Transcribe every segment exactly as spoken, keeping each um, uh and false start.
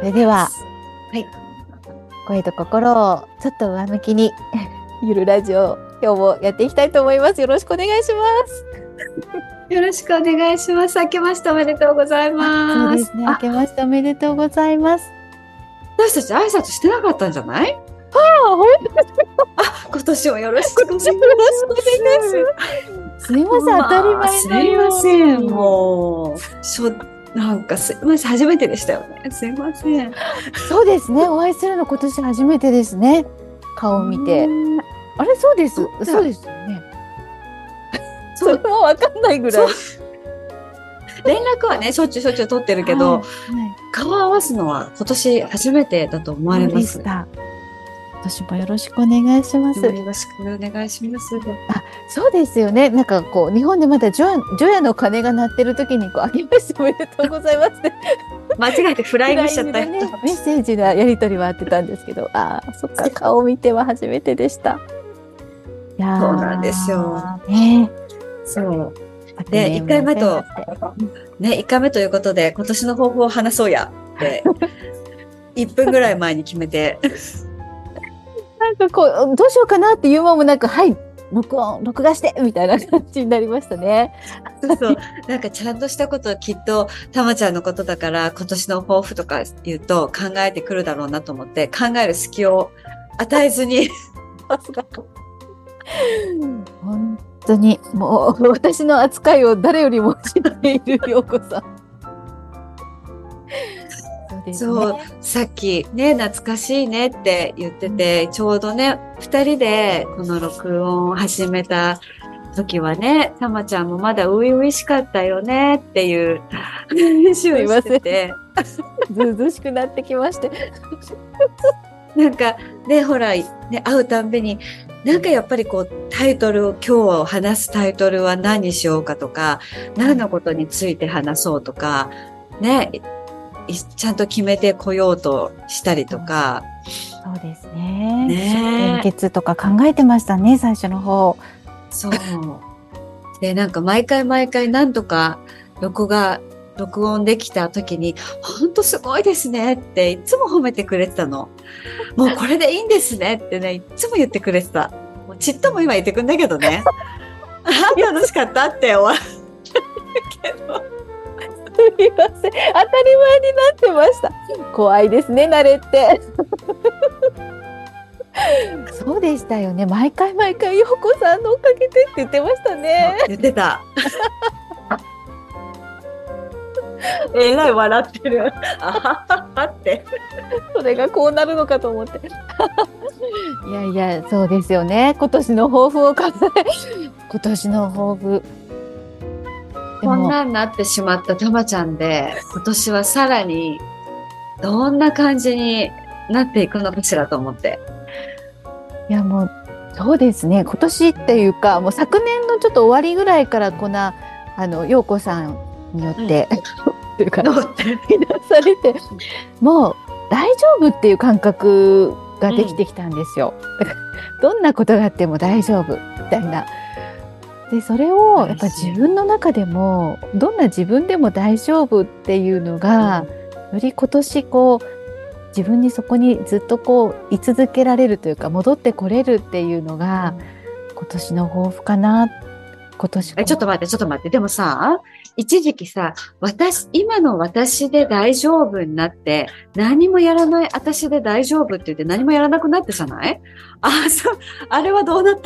れでは、 はい、 声と心をちょっと上向きにゆるラジオ、今日もやっていきたいと思います。よろしくお願いします。 よろしくお願いします。明けましておめでとうございます。 そうですね。明けましておめでとうございます。 私たち挨拶してなかったんじゃない？ はあ、本当ですか。 あ、今年もよろしくお願いします。すみません、当たり前のように。すいません、もうしょなんかすいません、初めてでしたよね。すいません。 そうですね。お会いするの今年初めてですね。顔を見て。あれ、そうです。そうですよね。それもわかんないぐらい。 連絡はね、しょっちゅうしょっちゅう取ってるけど、はいはい、顔を合わすのは今年初めてだと思われます。 今年もよろしくお願いします。 よろしくお願いします。 あ、そうですよね。なんかこう日本でまだ除夜、除夜の鐘が鳴ってる時にこう明けましておめでとうございますって間違えてフライングしちゃったよ、ね。 メッセージのやり取りはあってたんですけど、ああ、そっか、顔を見ては初めてでした。 いやそうなんですよ。 ね、 そう。で、一回目とね、一回目ということで今年の抱負を話そうやっていっぷんぐらい前に決めて。 なんかこうどうしようかなっていう間もなく、はい、録音録画してみたいな感じになりましたね。 そうそう、なんかちゃんとしたことをきっとたまちゃんのことだから今年の抱負とか言うと考えてくるだろうなと思って考える隙を与えずに本当にもう私の扱いを誰よりも知っている陽子さん。そうですね、 そう、さっきね、懐かしいねって言ってて、うん、ちょうどね、二人でこの録音を始めた時はね、たまちゃんもまだ初々しかったよねっていう話をしてて。 ずうずうしくなってきまして。 なんかね、ほら、ね、会うたんびに、なんかやっぱりこうタイトルを、今日話すタイトルは何にしようかとか、何のことについて話そうとか、ね、ちゃんと決めてこようとしたりとか。 そうですね。 ね、 献血とか考えてましたね、最初の方。 そう。で、なんか毎回毎回何とか録画、録音できた時に、本当すごいですねっていつも褒めてくれてたの。もうこれでいいんですねってね、いつも言ってくれてた。もうちっとも今言ってくんだけどね。あ、楽しかったって終わるけど。 すみません。当たり前になってました。怖いですね、慣れって。そうでしたよね。毎回毎回陽子さんのおかげでって言ってましたね。 言ってた。えらい笑ってる。あははって。 それがこうなるのかと思って。いやいや、そうですよね。今年の抱負を考え、今年の抱負。 こんなになってしまったたまちゃんで、今年はさらにどんな感じになっていくのかしらと思って。 いやもうそうですね。今年っていうか、もう昨年のちょっと終わりぐらいからこんなあの陽子さんによって、うん、というか出されて、もう大丈夫っていう感覚ができてきたんですよ。うん、どんなことがあっても大丈夫みたいな。でそれをやっぱ自分の中でもどんな自分でも大丈夫っていうのが、うん、より今年こう自分にそこにずっとこう居続けられるというか戻ってこれるっていうのが、うん、今年の抱負かな。今年えちょっと待ってちょっと待ってでもさ一時期さ私今の私で大丈夫になって何もやらない私で大丈夫って言って何もやらなくなってじゃない？あそうあれはどうなった？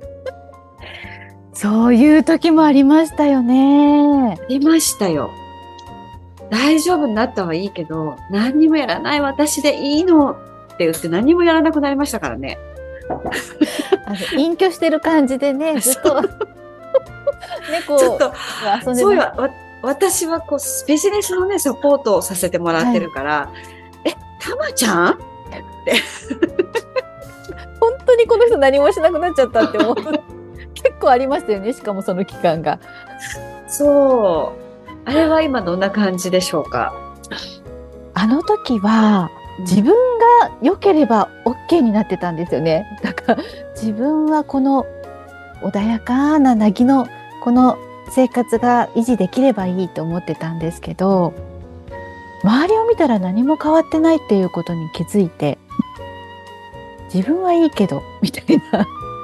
そういう時もありましたよね。 ありましたよ。大丈夫になったはいいけど、何にもやらない私でいいのって言って何もやらなくなりましたからね。 あの隠居してる感じでね、ずっとねこうちょっと遊んでそういうわ私はこうビジネスのねサポートをさせてもらってるから、はい、えたまちゃんって本当にこの人何もしなくなっちゃったって思う。結構ありましたよね。しかもその期間が。 そう。あれは今どんな感じでしょうか？ あの時は自分が良ければ OK になってたんですよね。だから自分はこの穏やかな凪のこの生活が維持できればいいと思ってたんですけど、 周りを見たら何も変わってないっていうことに気づいて、自分はいいけどみたいな、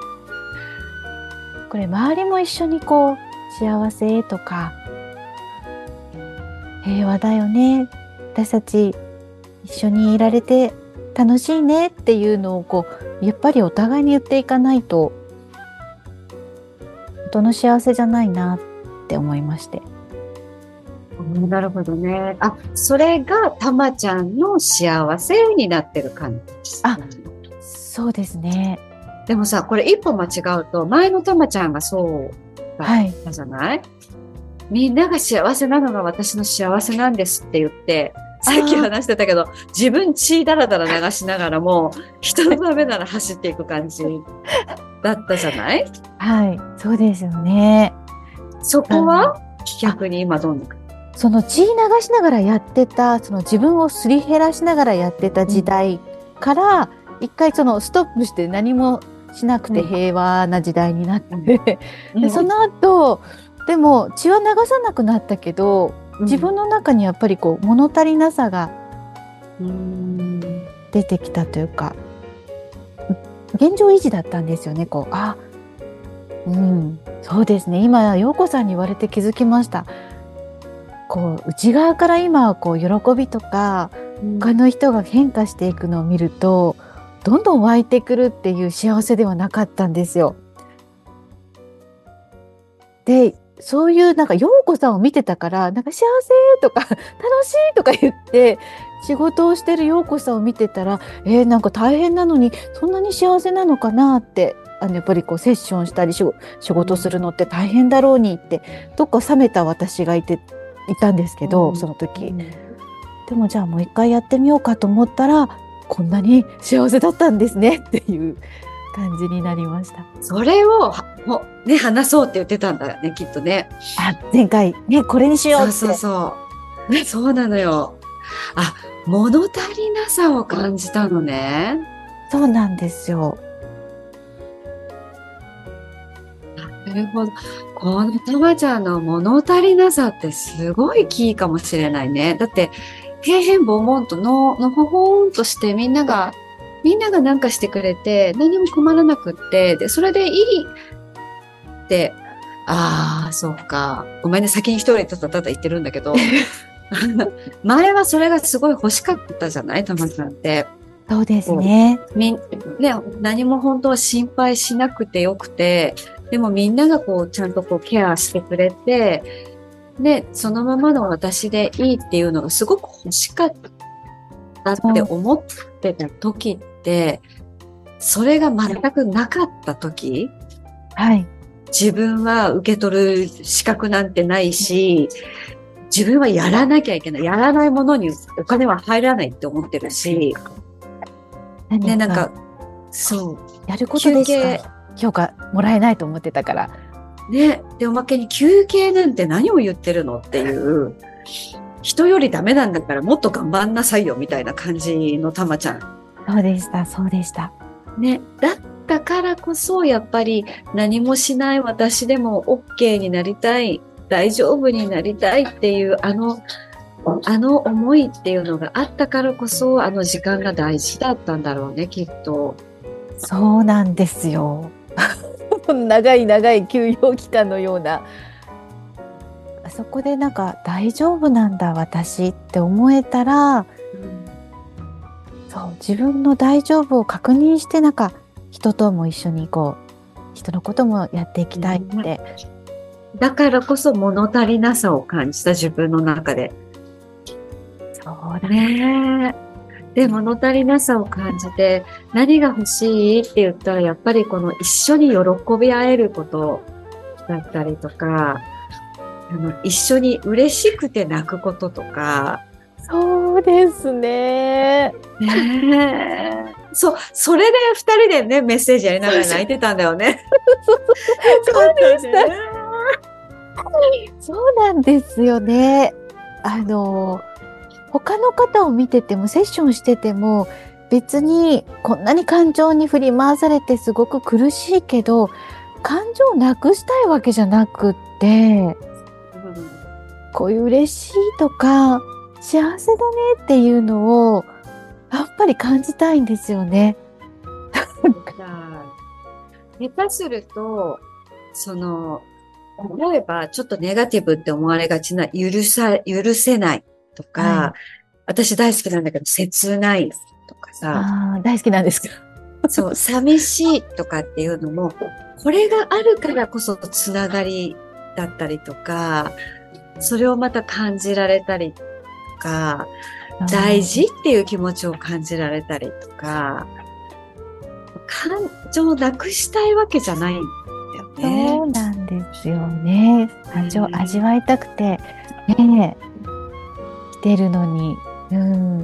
これ周りも一緒にこう幸せとか平和だよね、私たち一緒にいられて楽しいねっていうのをこうやっぱりお互いに言っていかないと本当の幸せじゃないなって思いまして。 なるほどね。あ、それがたまちゃんの幸せになってる感じです。 あ、そうですね。 でもさ、これ一歩間違うと、前のたまちゃんがそうだったじゃない、はい、みんなが幸せなのが私の幸せなんですって言って、さっき話してたけど、自分血だらだら流しながらも、人のためなら走っていく感じだったじゃない？ はい、そうですよね。 そこは逆に今どんなか。 その血流しながらやってた、その自分をすり減らしながらやってた時代から、うん、一回そのストップして何もしなくて平和な時代になって、うん、でその後、でも血は流さなくなったけど、自分の中にやっぱりこう物足りなさが出てきたというか、現状維持だったんですよね。こう、あ、うん、そうですね。今陽子さんに言われて気づきました。こう内側から今はこう喜びとか、うん、他の人が変化していくのを見るとどんどん湧いてくるっていう幸せではなかったんですよ。で、そういうなんか陽子さんを見てたから、なんか幸せとか楽しいとか言って仕事をしてる陽子さんを見てたら、えー、なんか大変なのにそんなに幸せなのかなって、あのやっぱりこうセッションしたり仕事するのって大変だろうにってどっか冷めた私がいていたんですけど、その時、うん、でもじゃあもう一回やってみようかと思ったらこんなに幸せだったんですねっていう感じになりました。 それをもうね話そうって言ってたんだよね、きっとね。 あ、前回ねこれにしようって。 そうそうそうそうなのよ。あ、物足りなさを感じたのね。 そうなんですよ。 なるほど。このたまちゃんの物足りなさってすごいキーかもしれないね。だって平変凡々とののほほんとしてみんながみんなが何かしてくれて何も困らなくってでそれでいいって、ああそうか、ごめんね先に一人ただただ言ってるんだけど前はそれがすごい欲しかったじゃない、たまちゃんって。 そうですね。 みんね、何も本当は心配しなくてよくて、でもみんながこうちゃんとこうケアしてくれて、でそのままの私でいいっていうのがすごく欲しかったって思ってた時って、それが全くなかった時、 はい、 自分は受け取る資格なんてないし、自分はやらなきゃいけない、やらないものにお金は入らないって思ってるし、ね、なんかそうやることでしか評価もらえないと思ってたからね。でおまけに休憩なんて何を言ってるのっていう、人よりダメなんだからもっと頑張んなさいよみたいな感じのたまちゃん。 そうでしたそうでしたね。だったからこそやっぱり何もしない私でも OK になりたい、大丈夫になりたいっていうあのあの思いっていうのがあったからこそ、あの時間が大事だったんだろうね、きっと。 そうなんですよ。長い長い休養期間のような。あそこでなんか大丈夫なんだ私って思えたら、うん、そう自分の大丈夫を確認して、なんか人とも一緒にこう人のこともやっていきたいって。 うん、だからこそ物足りなさを感じた、自分の中で。 そうだね。 で、物足りなさを感じて、何が欲しいって言ったら、やっぱりこの一緒に喜び合えることだったりとか、あの一緒に嬉しくて泣くこととか。 そうですね。 ねえ。そう、それで二人でね、メッセージやりながら泣いてたんだよね。 そうでした。そうなんですよね。あの、他の方を見ててもセッションしてても別にこんなに感情に振り回されてすごく苦しいけど感情をなくしたいわけじゃなくって、うん、こういう嬉しいとか幸せだねっていうのをやっぱり感じたいんですよね。 下手すると、その、例えばちょっとネガティブって思われがちな許さ、許せないとか、はい、私大好きなんだけど切ないとかさ、 あ、大好きなんですか。 そう、寂しいとかっていうのも、これがあるからこそつながりだったりとか、それをまた感じられたりとか、大事っていう気持ちを感じられたりとか、感情をなくしたいわけじゃないんだよね。 そうなんですよね。感情を味わいたくて、ね、来てるのに、うん、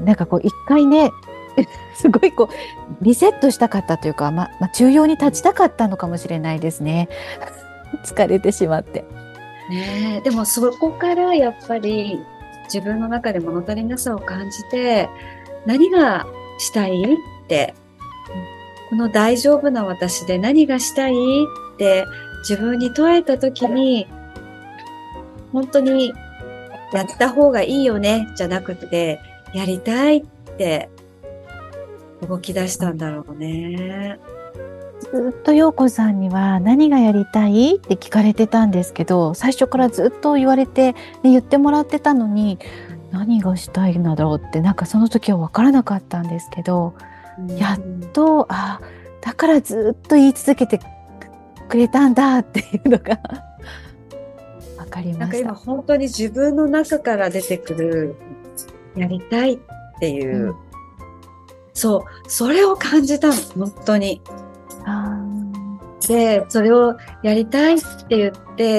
なんかこう一回ね、すごいこうリセットしたかったというか、ま、まあ、中庸に立ちたかったのかもしれないですね。疲れてしまって。 ねえ、でもそこからやっぱり自分の中で物足りなさを感じて、何がしたいって、この大丈夫な私で何がしたいって自分に問えたときに、本当にやった方がいいよねじゃなくて、やりたいって動き出したんだろうね。 ずっと陽子さんには何がやりたいって聞かれてたんですけど、最初からずっと言われて、ね、言ってもらってたのに、何がしたいんだろうってなんかその時は分からなかったんですけど、うん、やっと、あ、だからずっと言い続けてくれたんだっていうのが分かりました。 なんか今本当に自分の中から出てくるやりたいっていう、うん、そう、それを感じたの、本当に。 あで、それをやりたいって言って、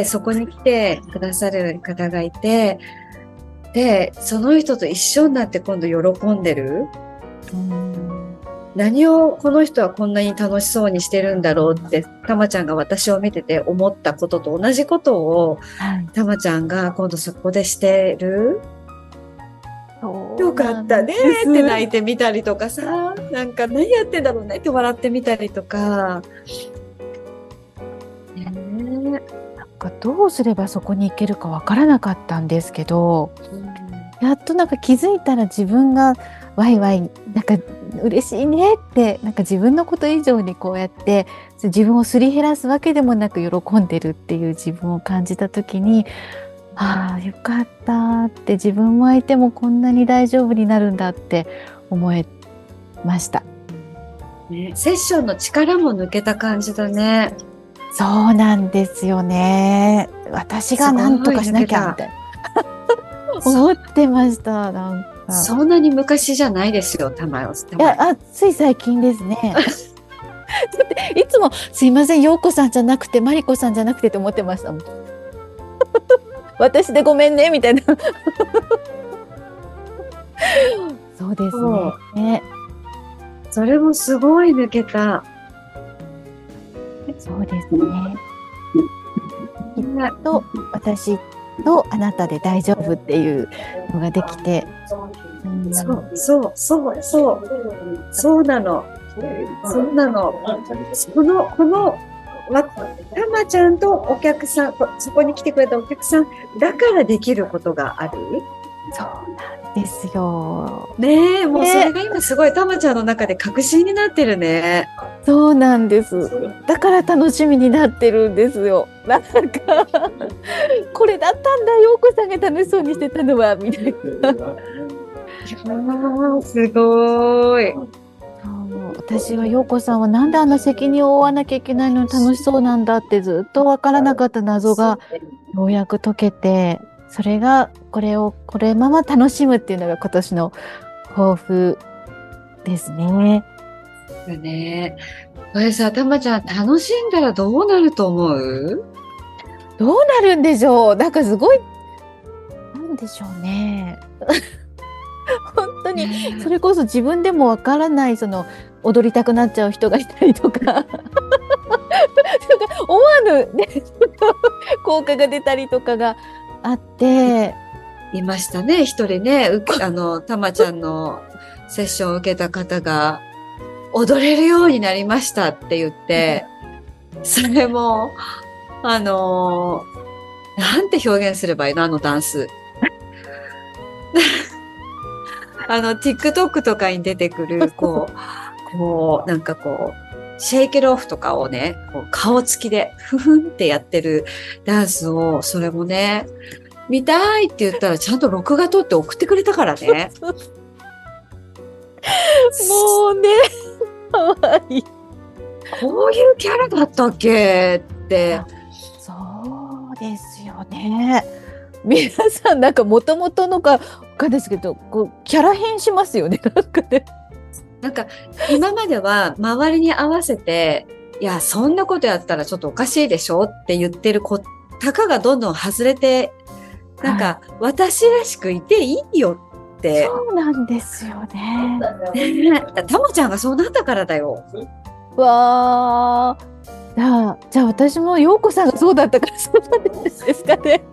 そこに来てくださる方がいて、で、その人と一緒になって今度喜んでる。うん、何をこの人はこんなに楽しそうにしてるんだろうって、たまちゃんが私を見てて思ったことと同じことを、はい、たまちゃんが今度そこでしてる。よかったねって泣いてみたりとかさ、なんか何やってんだろうねって笑ってみたりとか。 ね、なんかどうすればそこに行けるかわからなかったんですけど、うん、やっとなんか気づいたら自分がワイワイなんか嬉しいねってなんか自分のこと以上にこうやって自分をすり減らすわけでもなく喜んでるっていう自分を感じた時に、ああよかったって自分も相手もこんなに大丈夫になるんだって思えました、 ね、セッションの力も抜けた感じだね。 そうなんですよね。私が何とかしなきゃみたいな思ってました。なんかそんなに昔じゃないですよ、たまよ。 いや、あ、つい最近ですね。いつもすいません、陽子さんじゃなくてマリコさんじゃなくてと思ってましたもん。私でごめんねみたいな。そうですね。 それもすごい抜けた。 そうですね。きっと私とあなたで大丈夫っていうのができて、 うん、そうそうそうそうそうなの。そうなの。このこのたまちゃんとお客さん、そこに来てくれたお客さんだからできることがある。 そうなんですよ。 ねえ、もうそれが今すごいたまちゃんの中で確信になってるね。 そうなんです。だから楽しみになってるんですよ。なんかこれだったんだ、陽子さんが楽しそうにしてたのはみたいな。 すごい。 私は陽子さんはなんであんな責任を負わなきゃいけないのに楽しそうなんだってずっと分からなかった謎がようやく解けて、それがこれをこれまま楽しむっていうのが今年の抱負ですね。 だね。これさ、たまちゃん楽しんだらどうなると思う？ どうなるんでしょう。なんかすごいなんでしょうね。本当にそれこそ自分でもわからないその踊りたくなっちゃう人がいたりとか思わぬ、ね、効果が出たりとかがあっていましたね。一人ね、あのたまちゃんのセッションを受けた方が踊れるようになりましたって言ってそれもあのなんて表現すればいいの、あのダンスあの、TikTok とかに出てくる、こう、こう、なんかこう、シェイケルオフとかをね、こう顔つきで、ふふんってやってるダンスを、それもね、見たいって言ったら、ちゃんと録画撮って送ってくれたからね。 もうね、かわいい。 こういうキャラだったっけって。 そうですよね。皆さんなんか元々のかかですけど、こうキャラ変しますよね。なんかね。 なんか今までは周りに合わせて、いやそんなことやったらちょっとおかしいでしょって言ってる子、たかがどんどん外れて、なんか、はい、私らしくいていいよって。 そうなんですよね。 ね、たまちゃんがそうなったからだよ。 わあ、じゃあ、じゃあ私も陽子さんがそうだったからそうなんですかね。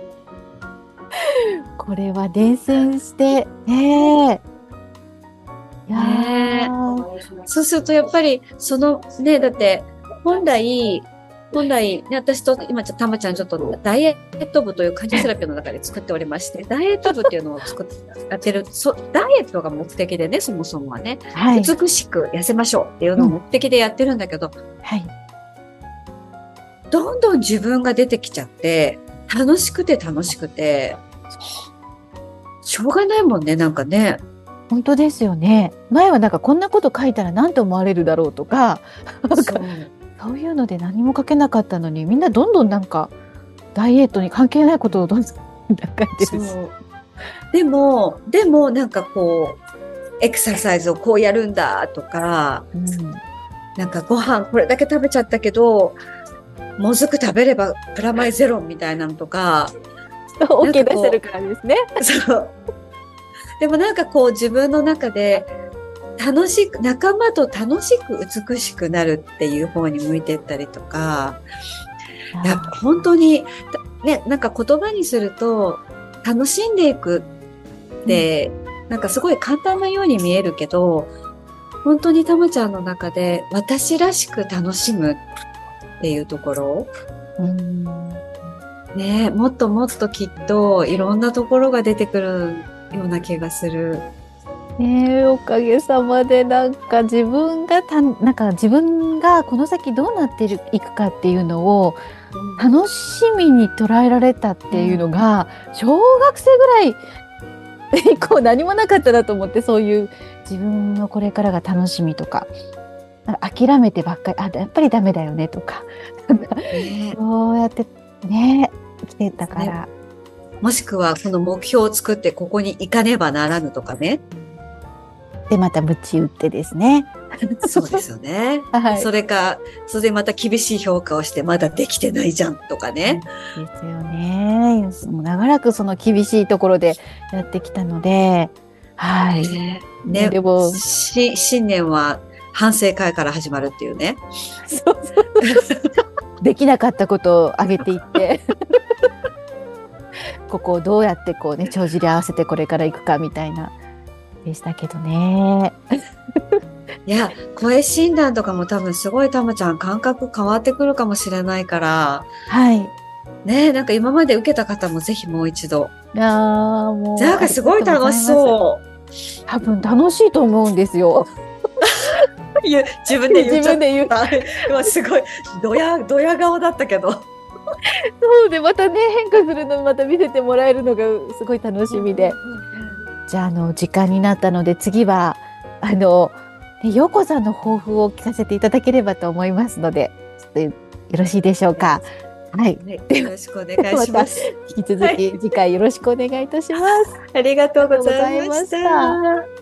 これは伝染してねえ。いやね、そうするとやっぱりそのね、だって本来本来ね、私と今ちょっとたまちゃんちょっとダイエット部というカンジセラピーの中で作っておりまして、ダイエット部っていうのを作ってやってる、そダイエットが目的でね、そもそもはね、はい、美しく痩せましょうっていうのを目的でやってるんだけど、うん、はい、どんどん自分が出てきちゃって楽しくて楽しくてしょうがないもんね、なんかね。 本当ですよね。前はなんかこんなこと書いたら何と思われるだろうとか、なんかそういうので何も書けなかったのに、みんなどんどんなんかダイエットに関係ないことをどんどん書いてるし。 でもでもなんかこうエクササイズをこうやるんだとか、うん、なんかご飯これだけ食べちゃったけどもずく食べればプラマイゼロみたいなのとか。 OK 出せるからですね。 そう。でもなんかこう自分の中で楽しく、仲間と楽しく美しくなるっていう方に向いてったりとか、やっぱ本当に、ね、なんか言葉にすると楽しんでいくって、うん、なんかすごい簡単なように見えるけど、本当にたまちゃんの中で私らしく楽しむっていうところ、うんね、もっともっときっといろんなところが出てくるような気がする。 ねえ、おかげさまでなんか自分がたなんか自分がこの先どうなっていくかっていうのを楽しみに捉えられたっていうのが、うん、小学生ぐらい以降何もなかったなと思って、そういう自分のこれからが楽しみとか、諦めてばっかり、あ、やっぱりダメだよねとか、ね、そうやってね来てたから、ね、 もしくはこの目標を作ってここに行かねばならぬとかね。 でまた鞭打ってですね。 そうですよね。はい、それかそれでまた厳しい評価をしてまだできてないじゃんとかね。 ですよね。もう長らくその厳しいところでやってきたので、はい。 ね、ね、でもし新年は反省会から始まるっていうね。 そうそうできなかったことを上げていってここをどうやってこうね帳尻合わせてこれから行くかみたいなでしたけどね。 いや声診断とかも多分すごいたまちゃん感覚変わってくるかもしれないから、 はいね、なんか今まで受けた方もぜひもう一度。 いやもうなんかすごい楽しそう。 多分楽しいと思うんですよ。 いや自分で言っちゃった。 自分で言った。 今すごいドヤドヤ顔だったけど。 そうでまたね変化するのまた見せてもらえるのがすごい楽しみで、じゃああの時間になったので次はあの陽子さんの抱負を聞かせていただければと思いますので、ちょっとよろしいでしょうか。はい、 ね、よろしくお願いします。 また引き続き次回よろしくお願いいたします。 ありがとうございました。